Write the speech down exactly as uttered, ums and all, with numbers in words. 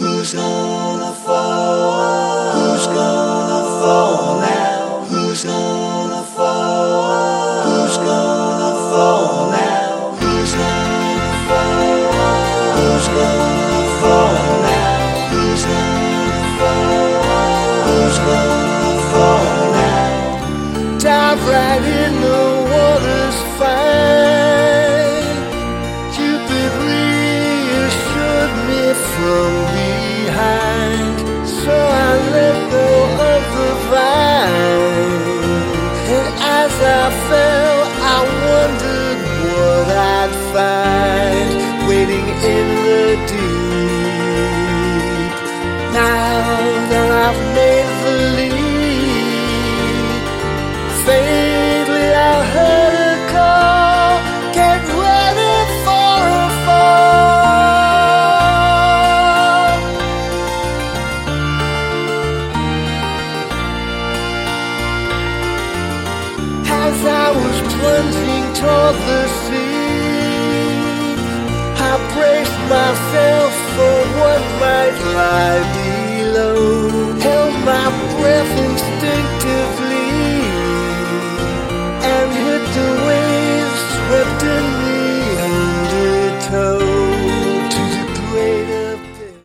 Who's gonna fall? Who's gonna fall now? Who's gonna fall? Who's gonna fall now? Who's gonna fall? Who's gonna fall now? Who's gonna fall? Who's gonna fall now? Dive right in, the water's fine. Cupid reassured me from behind, so I let go of the vine. And as I fell, I wondered what I'd find waiting in the deep. Now that I've made the leap, faintly I heard a call, get ready for a fall. As I was plunging toward the sea, I braced myself for what might lie below, held my breath instinctively.